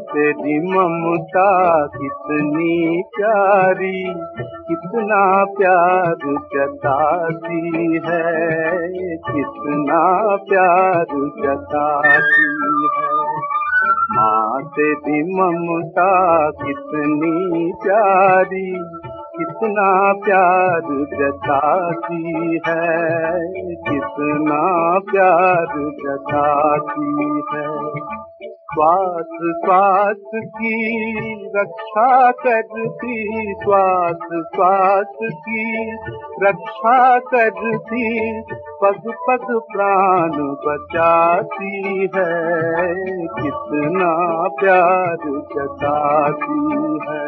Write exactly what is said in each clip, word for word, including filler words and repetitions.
तेरी ममता कितनी प्यारी, कितना प्यार जताती है, कितना प्यार जताती है। माँ तेरी ममता कितनी प्यारी, कितना प्यार जताती है, कितना प्यार जताती है। श्वास श्वास की रक्षा करती, श्वास श्वास की रक्षा करती, पग पग प्राण बचाती है, कितना प्यार जताती है।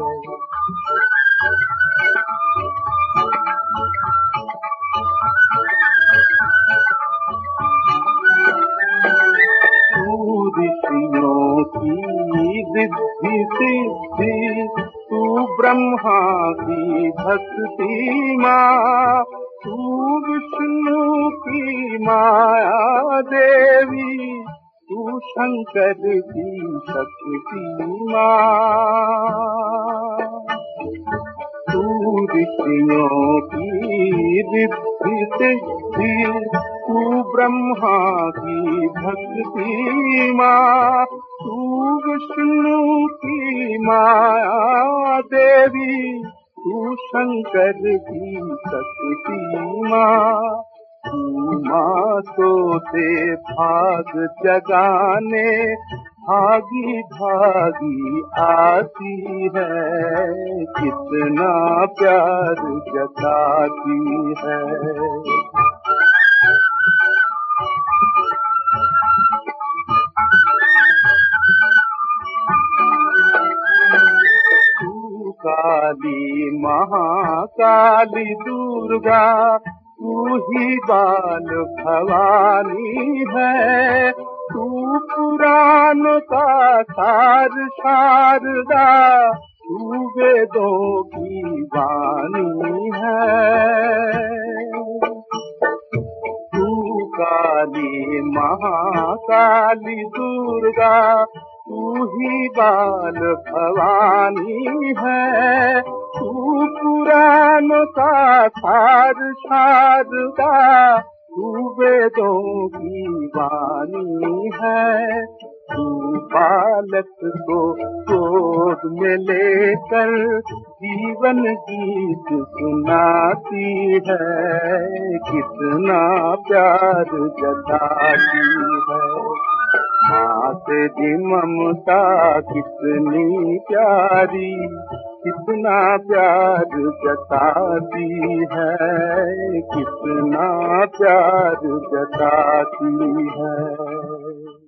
ऋषियों की रिद्धि सिद्धि, तू ब्रह्मा की भक्ति माँ, तू विष्णु की माया देवी, तू शंकर की शक्ति माँ। तू ऋषियों की रिद्धि सिद्धि, तू ब्रह्मा की भक्ति माँ, तू विष्णु की माया देवी, तू शंकर की शक्ति माँ। तू माँ सोते भाग जगाने, भागी भागी आती है, कितना प्यार जताती है। काली महाकाली दुर्गा, तू ही बाल भवानी है, तू पुराण का सार शारदा, तू वेदों की वाणी है। तू काली महाकाली दुर्गा, तू ही बाल भवानी है, तू पुराण का सार शारदा, तू वेदों की वाणी है। तू बालक को गोद में लेकर जीवन गीत सुनाती है, कितना प्यार जताती है। माँ तेरी ममता कितनी प्यारी, कितना प्यार जताती है, कितना प्यार जताती है।